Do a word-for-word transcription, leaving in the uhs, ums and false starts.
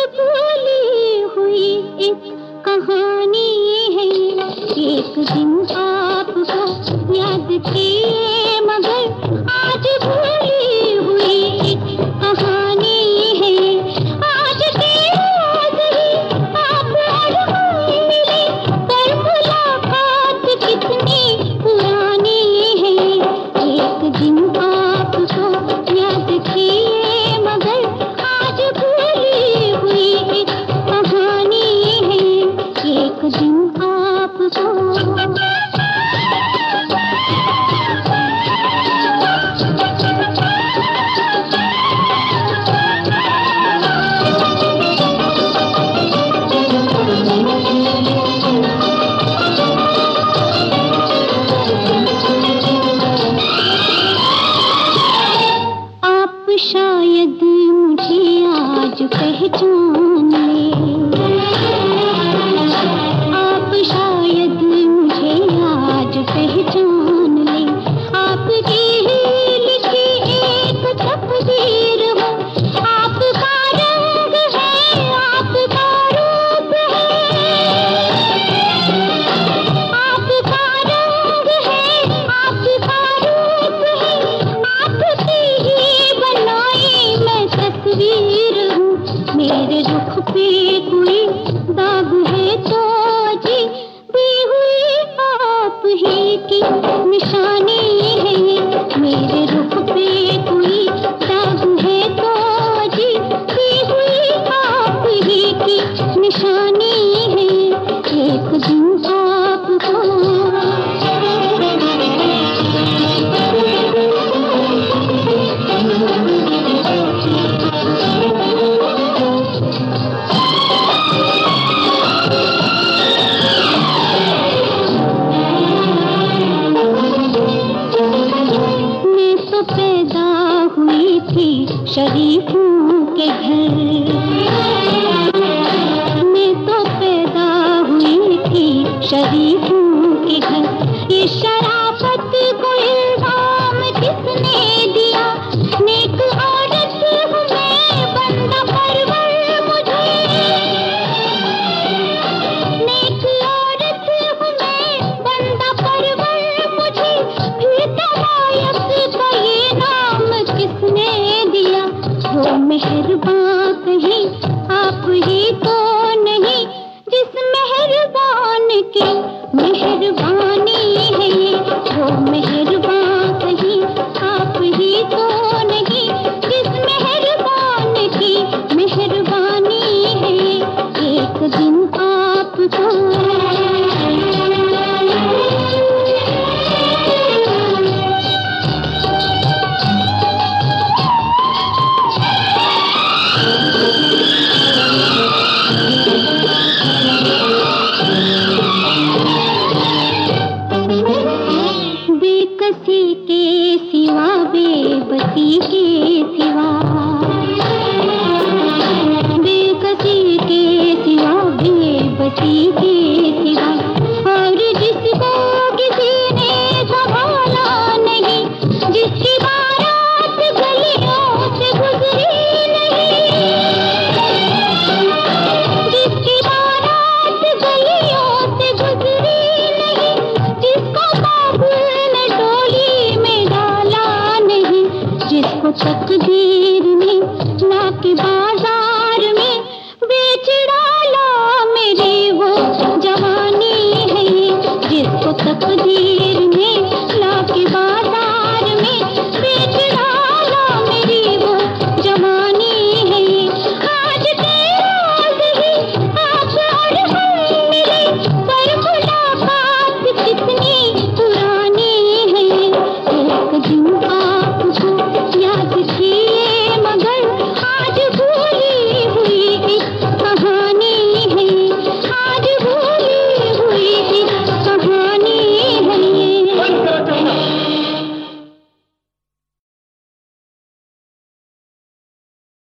भूली हुई एक कहानी है। एक दिन आपको याद किए मगर आज भूली हुई एक कहानी है। आज की रात ही आप और हम मिले पर मुलाकात कितनी पुरानी है। एक दिन आपको याद किए मगर आज भूली हुई एक कहानी है। एक दिन आपको शायद मुझे आज पहचान ले, आप शायद मुझे आज पहचान ले। आपकी ही लिखी एक तकदीर हो, आपका रंग है, आपका रूप है, आपका रंग है, आपका रूप है। आपकी ही बनाई मैं तस्वीर हूँ। मेरे रुख पे कोई दाग है तो जी दी हुई आप ही की निशानी।